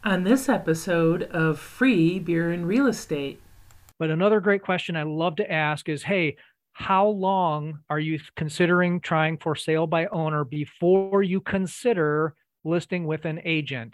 On this episode of Free Beer and Real Estate. But another great question I love to ask is, hey, how long are you considering trying for sale by owner before you consider listing with an agent?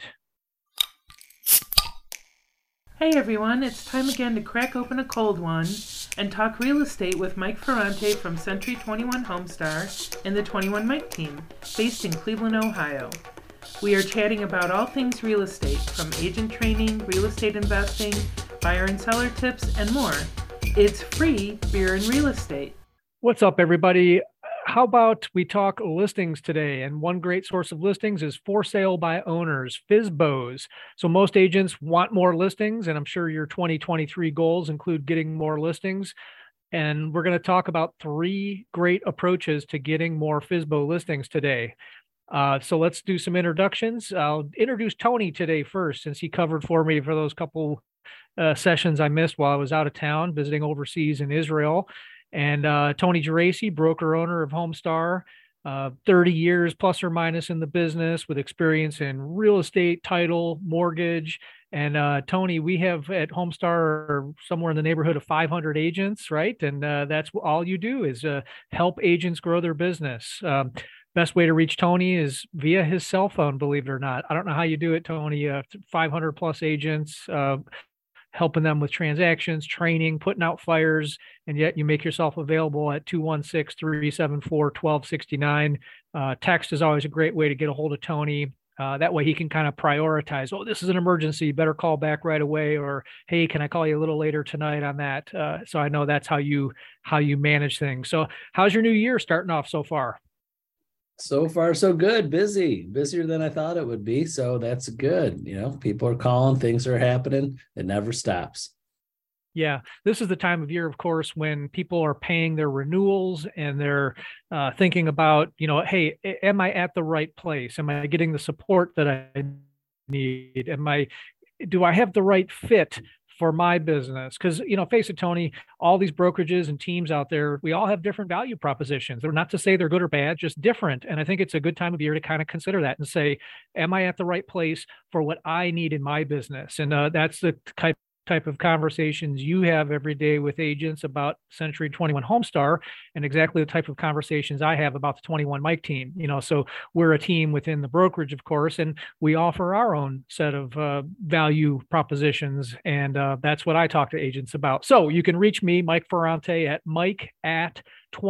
Hey everyone, it's time again to crack open a cold one and talk real estate with Mike Ferrante from Century 21 Homestar and the 21 Mike team, based in Cleveland, Ohio. We are chatting about all things real estate, from agent training, real estate investing, buyer and seller tips, and more. It's free beer and real estate. What's up, everybody? How about we talk listings today? And one great source of listings is for sale by owners, FSBOs. So most agents want more listings, and I'm sure your 2023 goals include getting more listings. And we're going to talk about three great approaches to getting more FSBO listings today. So let's do some introductions. I'll introduce Tony today first, since he covered for me for those couple sessions I missed while I was out of town visiting overseas in Israel. And Tony Geraci, broker owner of Homestar, 30 years plus or minus in the business with experience in real estate, title, mortgage. And Tony, we have at Homestar somewhere in the neighborhood of 500 agents, right? And that's all you do is help agents grow their business. Best way to reach Tony is via his cell phone, believe it or not. I don't know how you do it, Tony. 500 plus agents, helping them with transactions, training, putting out fires, and yet you make yourself available at 216-374-1269. Text is always a great way to get a hold of Tony. That way he can kind of prioritize, oh, this is an emergency, better call back right away, or hey, can I call you a little later tonight on that? So I know that's how you manage things. So how's your new year starting off so far? So far, so good. Busier than I thought it would be. So that's good. People are calling, things are happening. It never stops. Yeah, this is the time of year, of course, when people are paying their renewals and they're thinking about, hey, am I at the right place? Am I getting the support that I need? Do I have the right fit for my business? Because, face it, Tony, all these brokerages and teams out there, we all have different value propositions. They're not to say they're good or bad, just different. And I think it's a good time of year to kind of consider that and say, am I at the right place for what I need in my business? And that's the type of conversations you have every day with agents about Century 21 Homestar, and exactly the type of conversations I have about the 21 Mike team. So we're a team within the brokerage, of course, and we offer our own set of value propositions, and that's what I talk to agents about. So you can reach me, Mike Ferrante, at mike@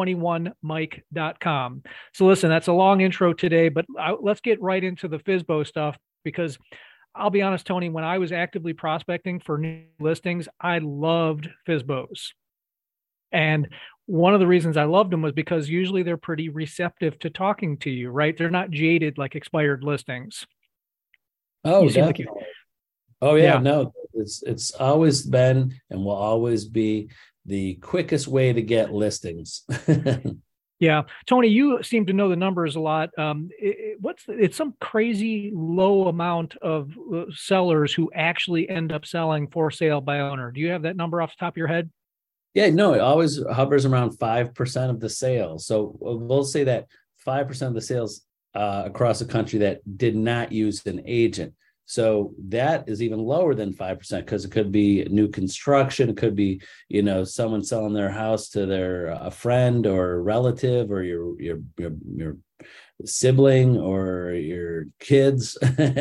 21mike.com. So listen, that's a long intro today, but let's get right into the FSBO stuff, because I'll be honest, Tony, when I was actively prospecting for new listings, I loved FSBOs. And one of the reasons I loved them was because usually they're pretty receptive to talking to you, right? They're not jaded like expired listings. Oh, You seem like you, definitely. Oh yeah, yeah. no, it's always been and will always be the quickest way to get listings. Yeah, Tony, you seem to know the numbers a lot. It's some crazy low amount of sellers who actually end up selling for sale by owner. Do you have that number off the top of your head? Yeah, no, it always hovers around 5% of the sales. So we'll say that 5% of the sales across the country that did not use an agent. So that is even lower than 5% because it could be new construction. It could be, someone selling their house to their a friend or relative or your sibling or your kids.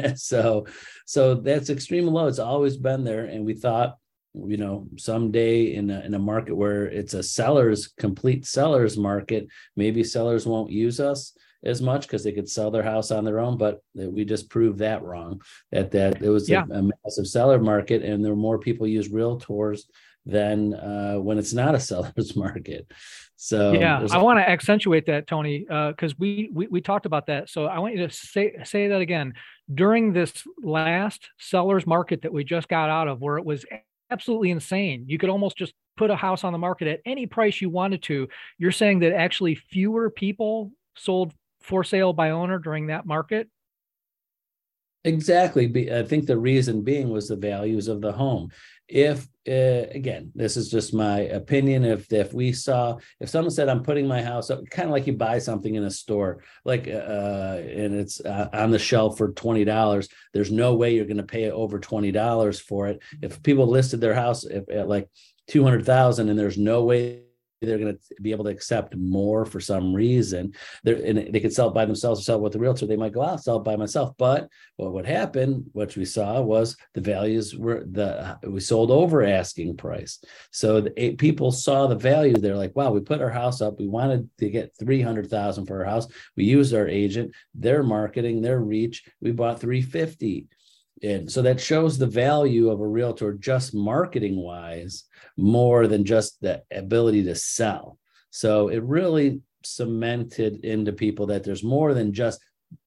So that's extremely low. It's always been there. And we thought, someday in a market where it's a complete seller's market, maybe sellers won't use us as much because they could sell their house on their own, but we just proved that wrong, that it was Yeah. a massive seller market, and there were more people use realtors than when it's not a seller's market. So Yeah, there's I want to accentuate that, Tony, because we talked about that. So I want you to say that again. During this last seller's market that we just got out of, where it was absolutely insane, you could almost just put a house on the market at any price you wanted to. You're saying that actually fewer people sold for sale by owner during that market? Exactly. I think the reason being was the values of the home. if again, this is just my opinion, if someone said, I'm putting my house up, kind of like you buy something in a store, like and it's on the shelf for $20, there's no way you're going to pay over $20 for it. If people listed their house at like 200,000 and there's no way they're going to be able to accept more for some reason, and they could sell it by themselves or sell it with the realtor, they might go, I'll sell it by myself. But what would happen, what we saw was the values we sold over asking price. So people saw the value. They're like, wow, we put our house up, we wanted to get 300,000 for our house, we used our agent, their marketing, their reach, we bought 350. And so that shows the value of a realtor, just marketing wise, more than just the ability to sell. So it really cemented into people that there's more than just,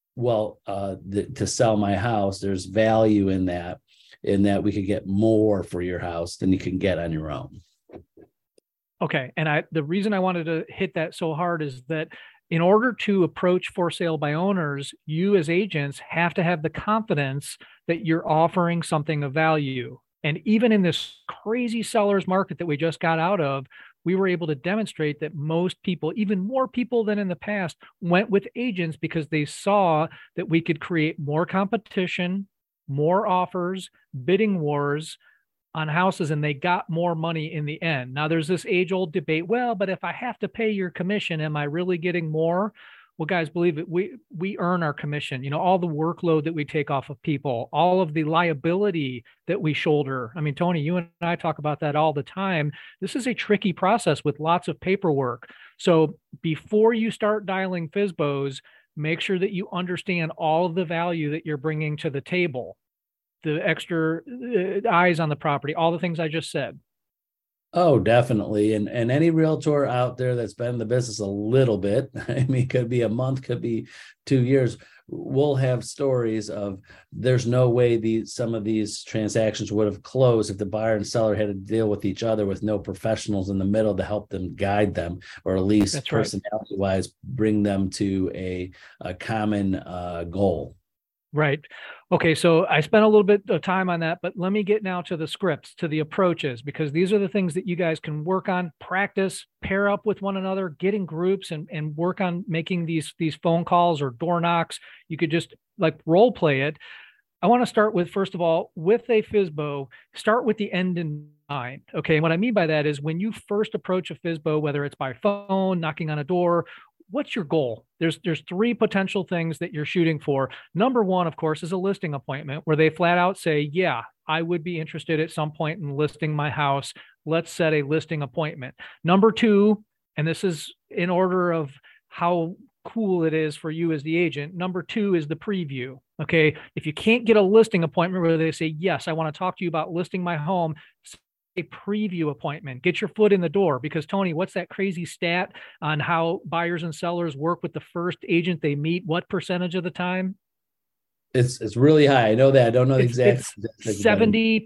to sell my house. There's value in that we could get more for your house than you can get on your own. Okay. And the reason I wanted to hit that so hard is that in order to approach for sale by owners, you as agents have to have the confidence that you're offering something of value. And even in this crazy seller's market that we just got out of, we were able to demonstrate that most people, even more people than in the past, went with agents because they saw that we could create more competition, more offers, bidding wars on houses, and they got more money in the end. Now there's this age-old debate, well, but if I have to pay your commission, am I really getting more? Well, guys, believe it, we earn our commission. You know, all the workload that we take off of people, all of the liability that we shoulder. I mean, Tony, you and I talk about that all the time. This is a tricky process with lots of paperwork. So before you start dialing FSBOs, make sure that you understand all of the value that you're bringing to the table, the extra eyes on the property, all the things I just said. Oh, definitely. And any realtor out there that's been in the business a little bit, I mean, could be a month, could be 2 years, we'll have stories of there's no way some of these transactions would have closed if the buyer and seller had to deal with each other with no professionals in the middle to help them, guide them, or at least personality wise, bring them to a common goal. Right. Okay. So I spent a little bit of time on that, but let me get now to the scripts, to the approaches, because these are the things that you guys can work on, practice, pair up with one another, get in groups and work on making these phone calls or door knocks. You could just like role play it. I want to start with, first of all, with a FSBO, start with the end in mind. Okay. And what I mean by that is when you first approach a FSBO, whether it's by phone, knocking on a door, what's your goal? There's three potential things that you're shooting for. Number one, of course, is a listing appointment where they flat out say, yeah, I would be interested at some point in listing my house. Let's set a listing appointment. Number two, and this is in order of how cool it is for you as the agent. Number two is the preview. Okay. If you can't get a listing appointment where they say, yes, I want to talk to you about listing my home, a preview appointment, get your foot in the door. Because Tony, what's that crazy stat on how buyers and sellers work with the first agent they meet? What percentage of the time? It's really high. I know that. I don't know the exact. 70%.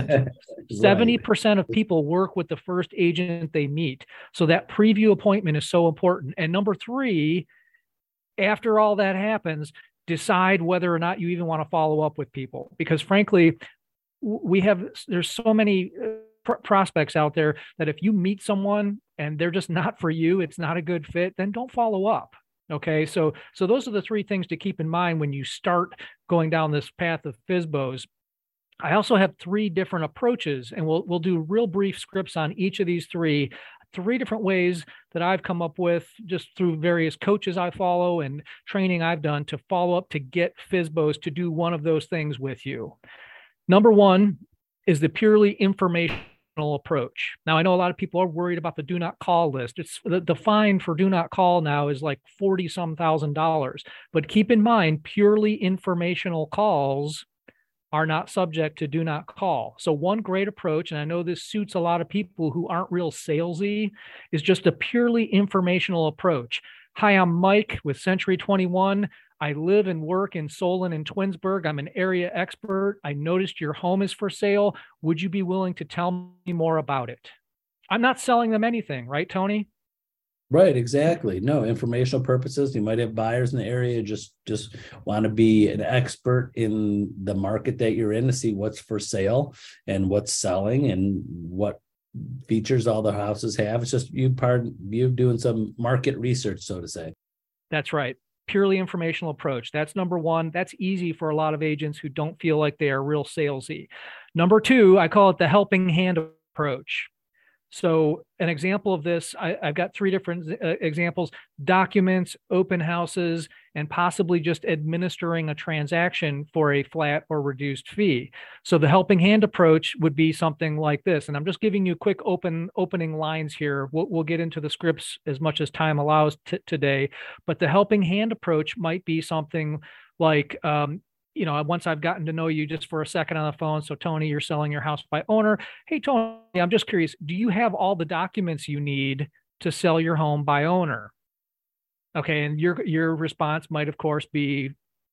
70% of people work with the first agent they meet. So that preview appointment is so important. And number three, after all that happens, decide whether or not you even want to follow up with people. Because frankly, there's so many prospects out there that if you meet someone and they're just not for you, it's not a good fit, then don't follow up. Okay. So those are the three things to keep in mind when you start going down this path of FSBOs. I also have three different approaches, and we'll do real brief scripts on each of these three different ways that I've come up with just through various coaches I follow and training I've done to follow up to get FSBOs to do one of those things with you. Number one is the purely informational approach. Now, I know a lot of people are worried about the do not call list. It's the fine for do not call now is like $40-some thousand. But keep in mind, purely informational calls are not subject to do not call. So one great approach, and I know this suits a lot of people who aren't real salesy, is just a purely informational approach. Hi, I'm Mike with Century 21. I live and work in Solon and Twinsburg. I'm an area expert. I noticed your home is for sale. Would you be willing to tell me more about it? I'm not selling them anything, right, Tony? Right, exactly. No, informational purposes. You might have buyers in the area just want to be an expert in the market that you're in to see what's for sale and what's selling and what features all the houses have. It's just you doing some market research, so to say. That's right. Purely informational approach. That's number one. That's easy for a lot of agents who don't feel like they are real salesy. Number two, I call it the helping hand approach. So an example of this, I've got three different examples: documents, open houses, and possibly just administering a transaction for a flat or reduced fee. So the helping hand approach would be something like this. And I'm just giving you quick opening lines here. We'll get into the scripts as much as time allows today. But the helping hand approach might be something like, once I've gotten to know you just for a second on the phone. So Tony, you're selling your house by owner. Hey, Tony, I'm just curious. Do you have all the documents you need to sell your home by owner? Okay. And your response might, of course, be,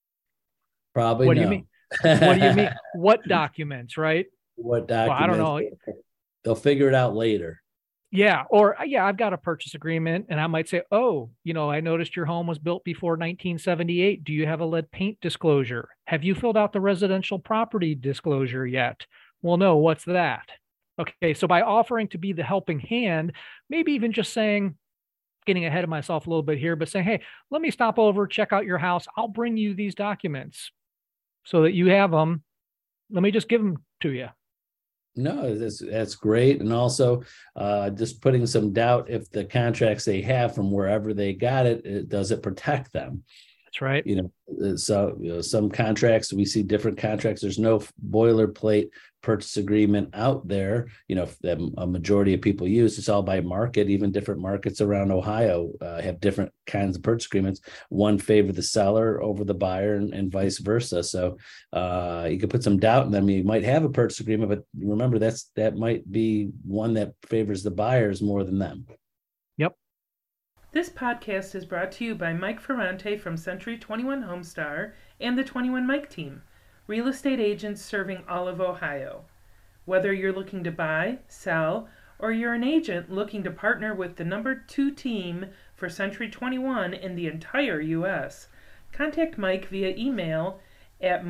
probably what no. do you mean? What do you mean? What documents, right? What documents? Well, I don't know. They'll figure it out later. Yeah. Or I've got a purchase agreement, and I might say, oh, I noticed your home was built before 1978. Do you have a lead paint disclosure? Have you filled out the residential property disclosure yet? Well, no, what's that? Okay. So by offering to be the helping hand, maybe even just saying, getting ahead of myself a little bit here, but saying, hey, let me stop over, check out your house. I'll bring you these documents so that you have them. Let me just give them to you. No, that's great. And also just putting some doubt if the contracts they have from wherever they got it, does it protect them? That's right. So some contracts, we see different contracts. There's no boilerplate purchase agreement out there, that a majority of people use. It's all by market. Even different markets around Ohio have different kinds of purchase agreements. One favor the seller over the buyer and vice versa. So you could put some doubt in them. You might have a purchase agreement, but remember that might be one that favors the buyers more than them. Yep. This podcast is brought to you by Mike Ferrante from Century 21 Homestar and the 21 Mike team, real estate agents serving all of Ohio. Whether you're looking to buy, sell, or you're an agent looking to partner with the number 2 team for Century 21 in the entire U.S., contact Mike via email at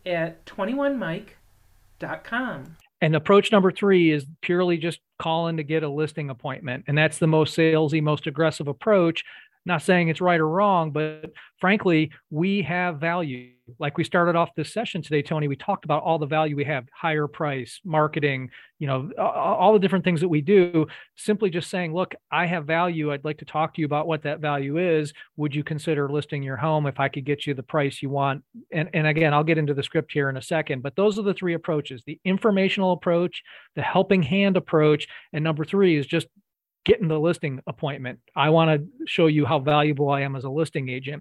mike@21mike.com. And approach number 3 is purely just calling to get a listing appointment. And that's the most salesy, most aggressive approach. Not saying it's right or wrong, but frankly, we have value. Like we started off this session today, Tony, we talked about all the value we have: higher price, marketing, all the different things that we do. Simply just saying, look, I have value. I'd like to talk to you about what that value is. Would you consider listing your home if I could get you the price you want? And again, I'll get into the script here in a second, but those are the 3 approaches: the informational approach, the helping hand approach, and number 3 is just getting the listing appointment. I want to show you how valuable I am as a listing agent.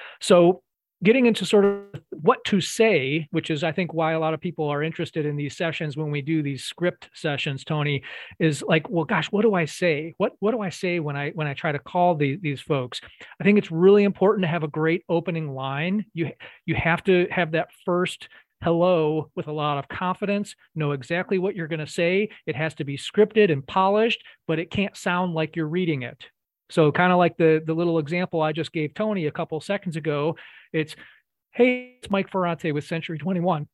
So getting into sort of what to say, which is, I think, why a lot of people are interested in these sessions when we do these script sessions, Tony, is like, well, gosh, what do I say? What do I say when I try to call these folks? I think it's really important to have a great opening line. You have to have that first hello with a lot of confidence, know exactly what you're going to say. It has to be scripted and polished, but it can't sound like you're reading it. So kind of like the little example I just gave Tony a couple of seconds ago, it's, hey, it's Mike Ferrante with Century 21.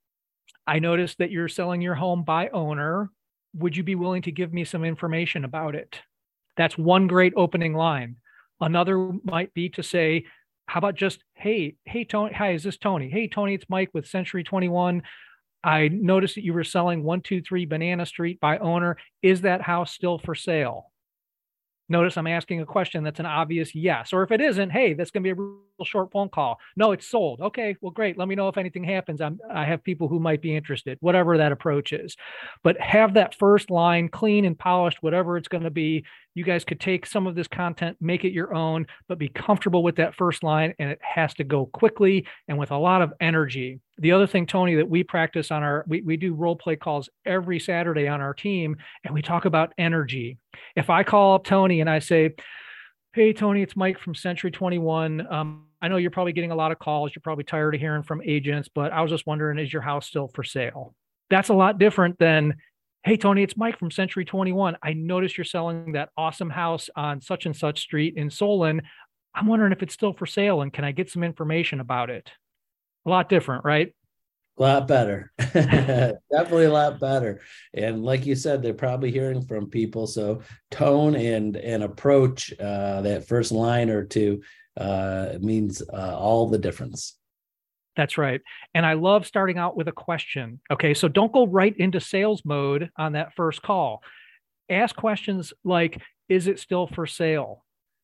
I noticed that you're selling your home by owner. Would you be willing to give me some information about it? That's one great opening line. Another might be to say, how about just, hey, Tony, hi, is this Tony? Hey, Tony, it's Mike with Century 21. I noticed that you were selling 123 Banana Street by owner. Is that house still for sale? Notice I'm asking a question that's an obvious yes. Or if it isn't, hey, that's going to be a real short phone call. No, it's sold. Okay, well, great. Let me know if anything happens. I have people who might be interested, whatever that approach is. But have that first line clean and polished, whatever it's going to be. You guys could take some of this content, make it your own, but be comfortable with that first line. And it has to go quickly and with a lot of energy. The other thing, Tony, that we practice on we do role play calls every Saturday on our team, and we talk about energy. If I call up Tony and I say, hey, Tony, it's Mike from Century 21. I know you're probably getting a lot of calls. You're probably tired of hearing from agents, but I was just wondering, is your house still for sale? That's a lot different than, Hey, Tony, it's Mike from Century 21. I noticed you're selling that awesome house on such and such street in Solon. I'm wondering if it's still for sale and can I get some information about it? A lot different, right? A lot better. Definitely a lot better. And like you said, they're probably hearing from people. So tone and approach, that first line or two, means all the difference. That's right. And I love starting out with a question. Okay. So don't go right into sales mode on that first call. Ask questions like, is it still for sale?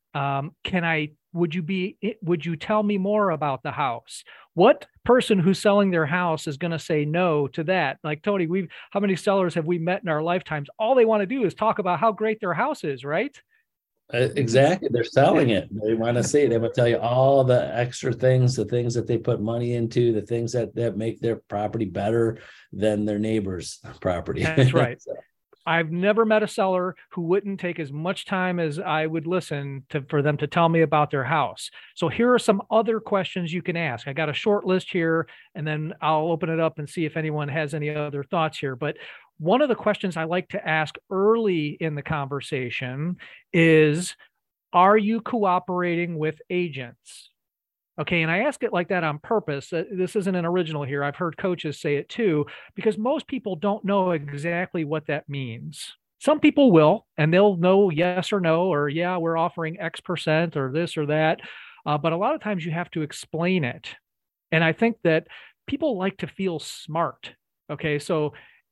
Would you tell me more about the house? What person who's selling their house is going to say no to that? Like Tony, how many sellers have we met in our lifetimes? All they want to do is talk about how great their house is, right? Exactly. They're selling it. They want to see, they will tell you all the extra things, the things that they put money into, the things that make their property better than their neighbor's property. That's right. So, I've never met a seller who wouldn't take as much time as I would listen to for them to tell me about their house. So here are some other questions you can ask. I got a short list here, and then I'll open it up and see if anyone has any other thoughts here. But one of the questions I like to ask early in the conversation is, are you cooperating with agents? Okay. And I ask it like that on purpose. This isn't an original here. I've heard coaches say it too, because most people don't know exactly what that means. Some people will, and they'll know yes or no, or yeah, we're offering X% or this or that. But a lot of times you have to explain it. And I think that people like to feel smart. Okay. So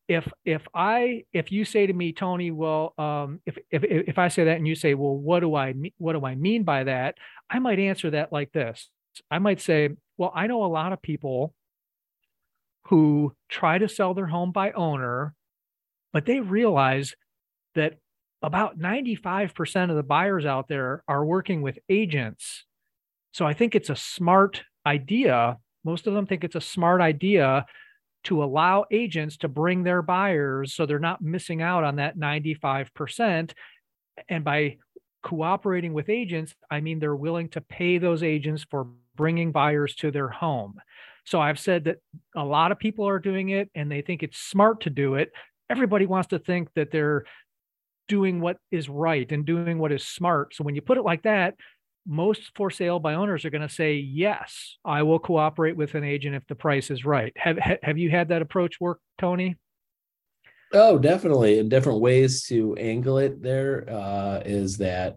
if you say to me, Tony, well, if I say that and you say, well, what do I mean by that? I might answer that like this. I might say, well, I know a lot of people who try to sell their home by owner, but they realize that about 95% of the buyers out there are working with agents. So I think it's a smart idea. Most of them think it's a smart idea to allow agents to bring their buyers so they're not missing out on that 95%. And by cooperating with agents, I mean they're willing to pay those agents for bringing buyers to their home. So I've said that a lot of people are doing it and they think it's smart to do it. Everybody wants to think that they're doing what is right and doing what is smart. So when you put it like that, most for sale by owners are going to say, yes, I will cooperate with an agent if the price is right. Have you had that approach work, Tony? oh, definitely. In different ways to angle it there, is that,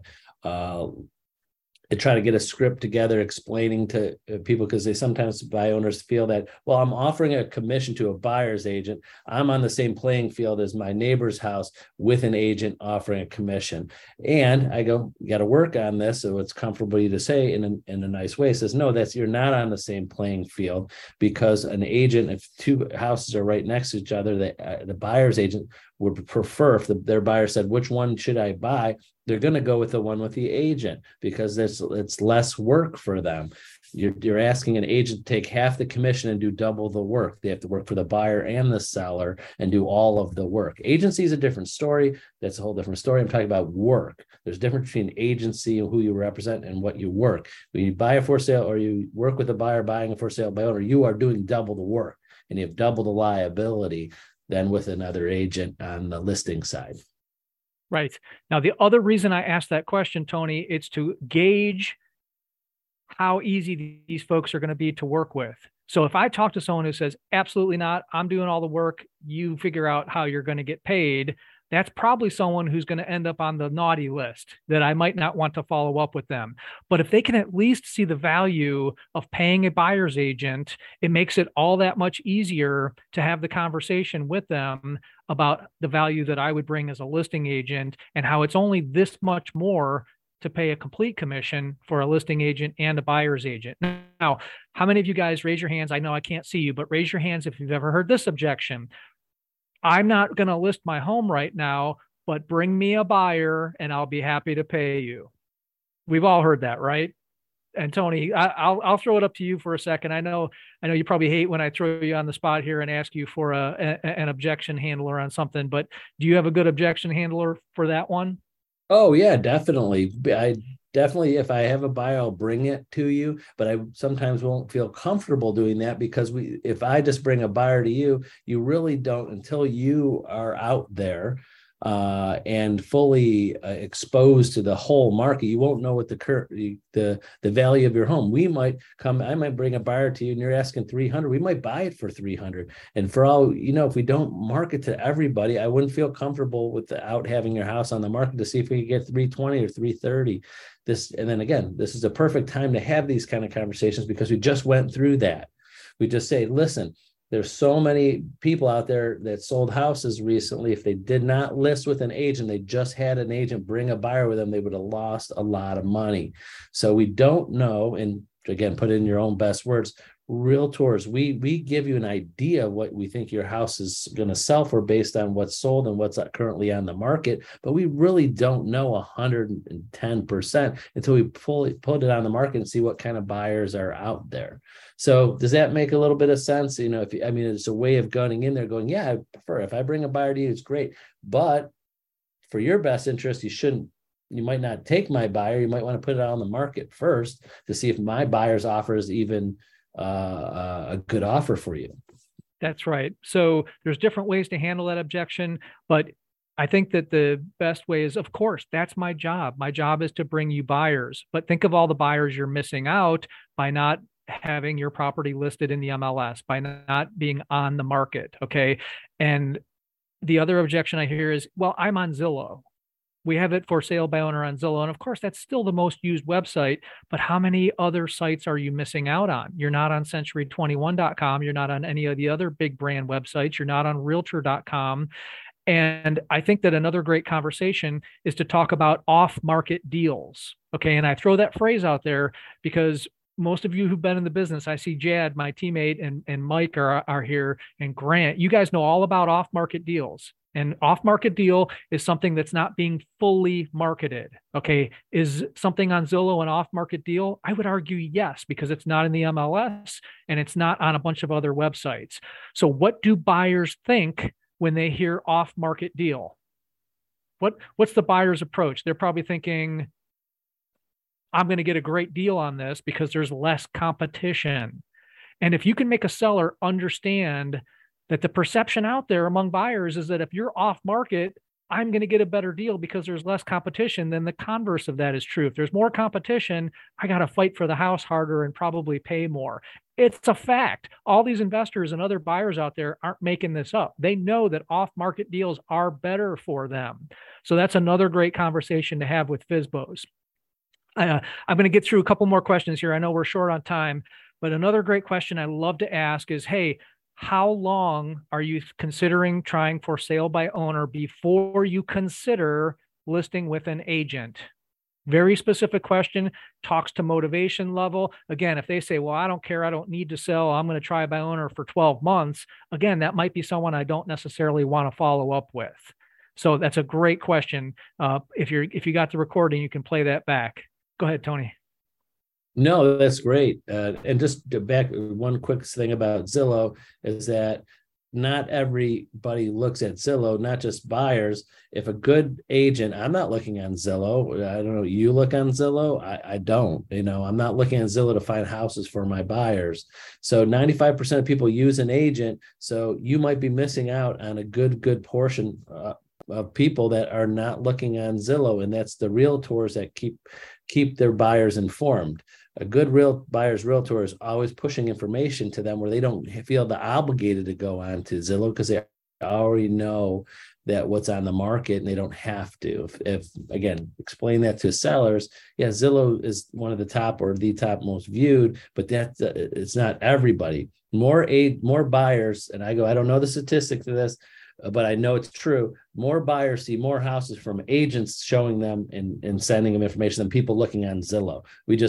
I try to get a script together explaining to people, because they sometimes buy owners feel that, well, I'm offering a commission to a buyer's agent. I'm on the same playing field as my neighbor's house with an agent offering a commission. And I go, you got to work on this. So it's comfortable to say in a nice way. It says, no, you're not on the same playing field, because an agent, if two houses are right next to each other, the buyer's agent would prefer, if their buyer said, which one should I buy? They're going to go with the one with the agent, because it's less work for them. You're asking an agent to take half the commission and do double the work. They have to work for the buyer and the seller and do all of the work. Agency is a different story. That's a whole different story. I'm talking about work. There's a difference between agency and who you represent and what you work. When you buy a for sale or you work with a buyer buying a for sale by owner, you are doing double the work and you have double the liability than with another agent on the listing side. Right. Now, the other reason I asked that question, Tony, it's to gauge how easy these folks are going to be to work with. So if I talk to someone who says, absolutely not, I'm doing all the work, you figure out how you're going to get paid, that's probably someone who's going to end up on the naughty list that I might not want to follow up with them. But if they can at least see the value of paying a buyer's agent, it makes it all that much easier to have the conversation with them about the value that I would bring as a listing agent and how it's only this much more to pay a complete commission for a listing agent and a buyer's agent. Now, how many of you guys raise your hands? I know I can't see you, but raise your hands if you've ever heard this objection. I'm not going to list my home right now, but bring me a buyer and I'll be happy to pay you. We've all heard that, right? And Tony, I'll throw it up to you for a second. I know you probably hate when I throw you on the spot here and ask you for an objection handler on something, but do you have a good objection handler for that one? Oh yeah, definitely. I definitely, if I have a buyer, I'll bring it to you, but I sometimes won't feel comfortable doing that because if I just bring a buyer to you, you really don't, until you are out there and fully exposed to the whole market, you won't know what the value of your home. I might bring a buyer to you and you're asking 300. We might buy it for 300. And for all, if we don't market to everybody, I wouldn't feel comfortable without having your house on the market to see if we could get 320 or 330. And then again, this is a perfect time to have these kind of conversations because we just went through that. We just say, listen, there's so many people out there that sold houses recently. If they did not list with an agent, they just had an agent bring a buyer with them, they would have lost a lot of money. So we don't know. And again, put it in your own best words. Realtors, we give you an idea of what we think your house is going to sell for based on what's sold and what's currently on the market, but we really don't know 110% until we put it on the market and see what kind of buyers are out there. So does that make a little bit of sense? It's a way of gunning in there going, yeah, I prefer, if I bring a buyer to you, it's great, but for your best interest, you might not take my buyer. You might want to put it on the market first to see if my buyer's offer is even a good offer for you. That's right. So there's different ways to handle that objection, but I think that the best way is, of course, that's my job. My job is to bring you buyers, but think of all the buyers you're missing out by not having your property listed in the MLS, by not being on the market. Okay. And the other objection I hear is, well, I'm on Zillow. We have it for sale by owner on Zillow. And of course, that's still the most used website, but how many other sites are you missing out on? You're not on century21.com. You're not on any of the other big brand websites. You're not on realtor.com. And I think that another great conversation is to talk about off-market deals. Okay. And I throw that phrase out there because most of you who've been in the business, I see Jad, my teammate, and Mike are here, and Grant, you guys know all about off-market deals. An off-market deal is something that's not being fully marketed. Okay. Is something on Zillow an off-market deal? I would argue yes, because it's not in the MLS and it's not on a bunch of other websites. So what do buyers think when they hear off-market deal? What's the buyer's approach? They're probably thinking, I'm going to get a great deal on this because there's less competition. And if you can make a seller understand that the perception out there among buyers is that if you're off market, I'm going to get a better deal because there's less competition, then the converse of that is true. If there's more competition, I got to fight for the house harder and probably pay more. It's a fact. All these investors and other buyers out there aren't making this up. They know that off-market deals are better for them. So that's another great conversation to have with FSBOs. I'm going to get through a couple more questions here. I know we're short on time, but another great question I love to ask is, hey, how long are you considering trying for sale by owner before you consider listing with an agent? Very specific question, talks to motivation level. Again, if they say, well, I don't care, I don't need to sell, I'm going to try by owner for 12 months. Again, that might be someone I don't necessarily want to follow up with. So that's a great question. If you got the recording, you can play that back. Go ahead, Tony. No, that's great. And just back, one quick thing about Zillow is that not everybody looks at Zillow, not just buyers. If a good agent, I'm not looking on Zillow. I don't know. You look on Zillow? I don't. I'm not looking at Zillow to find houses for my buyers. So 95% of people use an agent. So you might be missing out on a good portion of people that are not looking on Zillow. And that's the realtors that keep their buyers informed. A good buyer's realtor is always pushing information to them where they don't feel obligated to go on to Zillow because they already know that what's on the market and they don't have to. If again, explain that to sellers, yeah, Zillow is one of the top or the top most viewed, but it's not everybody. More buyers, and I don't know the statistics of this, but I know it's true. More buyers see more houses from agents showing them and sending them information than people looking on Zillow. We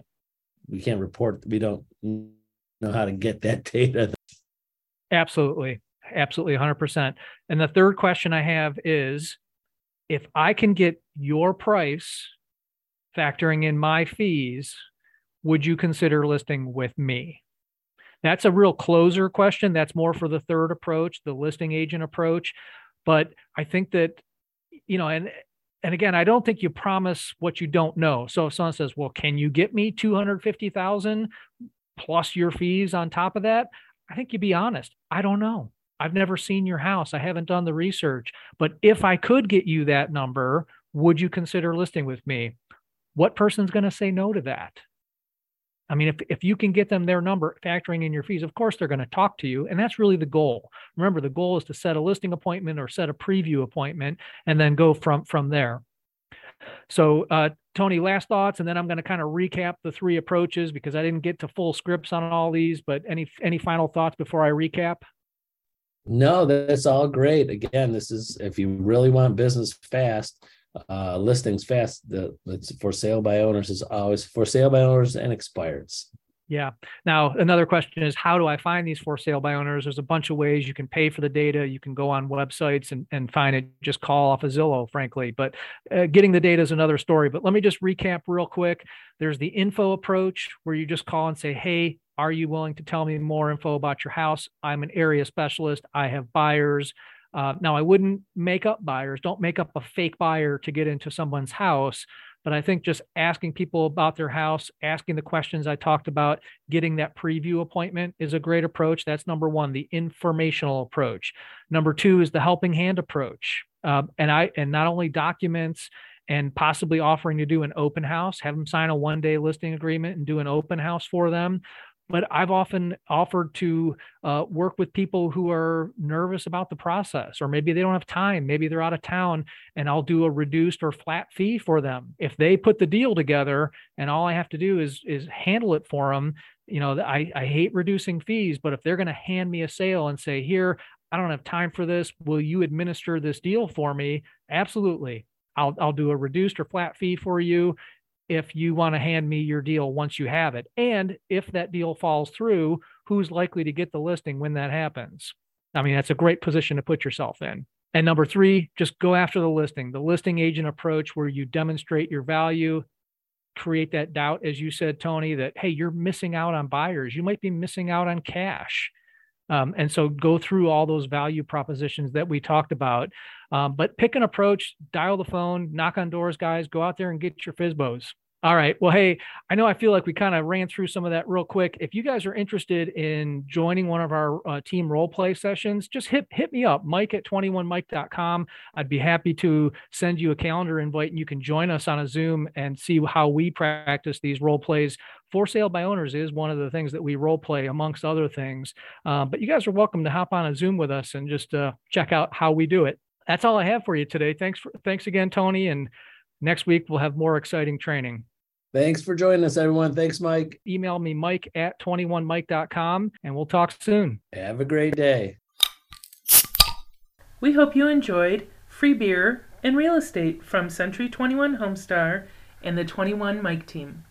can't report. We don't know how to get that data. Absolutely. 100%. And the third question I have is, if I can get your price factoring in my fees, would you consider listing with me? That's a real closer question. That's more for the third approach, the listing agent approach. But I think that, and And again, I don't think you promise what you don't know. So if someone says, well, can you get me 250,000 plus your fees on top of that? I think you be honest. I don't know. I've never seen your house. I haven't done the research, but if I could get you that number, would you consider listing with me? What person's going to say no to that? I mean, if you can get them their number, factoring in your fees, of course, they're going to talk to you. And that's really the goal. Remember, the goal is to set a listing appointment or set a preview appointment and then go from there. So, Tony, last thoughts, and then I'm going to kind of recap the three approaches because I didn't get to full scripts on all these, but any final thoughts before I recap? No, that's all great. Again, this is, if you really want business fast, listings fast, it's for sale by owners is always for sale by owners and expireds. Yeah. Now, another question is, how do I find these for sale by owners? There's a bunch of ways. You can pay for the data. You can go on websites and find it. Just call off a Zillow, frankly. But getting the data is another story. But let me just recap real quick. There's the info approach where you just call and say, hey, are you willing to tell me more info about your house? I'm an area specialist. I have buyers. Now, I wouldn't make up buyers. Don't make up a fake buyer to get into someone's house. But I think just asking people about their house, asking the questions I talked about, getting that preview appointment is a great approach. That's number one, the informational approach. Number two is the helping hand approach. And not only documents and possibly offering to do an open house, have them sign a 1-day listing agreement and do an open house for them. But I've often offered to work with people who are nervous about the process, or maybe they don't have time, maybe they're out of town, and I'll do a reduced or flat fee for them. If they put the deal together and all I have to do is handle it for them, I hate reducing fees, but if they're going to hand me a sale and say, here, I don't have time for this, will you administer this deal for me? Absolutely. I'll do a reduced or flat fee for you if you want to hand me your deal once you have it. And if that deal falls through, who's likely to get the listing when that happens? I mean, that's a great position to put yourself in. And number three, just go after the listing agent approach, where you demonstrate your value, create that doubt, as you said, Tony, that, hey, you're missing out on buyers. You might be missing out on cash. And so go through all those value propositions that we talked about. But pick an approach, dial the phone, knock on doors, guys, go out there and get your FSBOs. All right. Well, hey, I know I feel like we kind of ran through some of that real quick. If you guys are interested in joining one of our team role play sessions, just hit me up, Mike@21mike.com. I'd be happy to send you a calendar invite, and you can join us on a Zoom and see how we practice these role plays. For sale by owners is one of the things that we role play amongst other things. But you guys are welcome to hop on a Zoom with us and just check out how we do it. That's all I have for you today. Thanks again, Tony. And next week we'll have more exciting training. Thanks for joining us, everyone. Thanks, Mike. Email me, Mike@21mike.com, and we'll talk soon. Have a great day. We hope you enjoyed Free Beer and Real Estate from Century 21 Homestar and the 21 Mike team.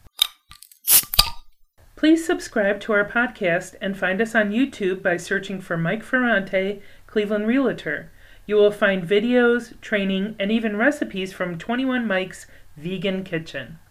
Please subscribe to our podcast and find us on YouTube by searching for Mike Ferrante, Cleveland Realtor. You will find videos, training, and even recipes from 21 Mike's Vegan Kitchen.